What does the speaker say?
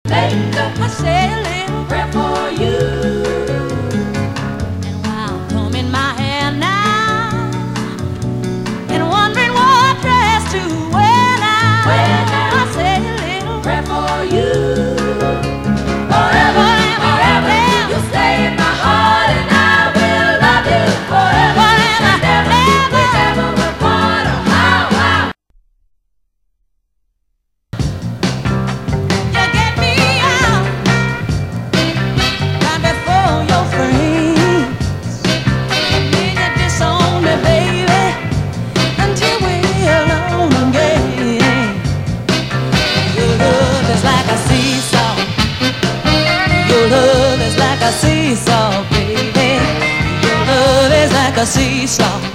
later, I say a little prayer for you. And while I'm combing my hair now and wondering what dress to wear now, I say a little prayer for you. Forever, forever, you'll stay in my heart, and I will love you forever. And never, we never will part. Oh, how you get me out right before your friends, and then you disown me, baby, until we're alone again. Your love is like a seesaw. Your love is like a seesaw, baby. Your love is like a seesaw.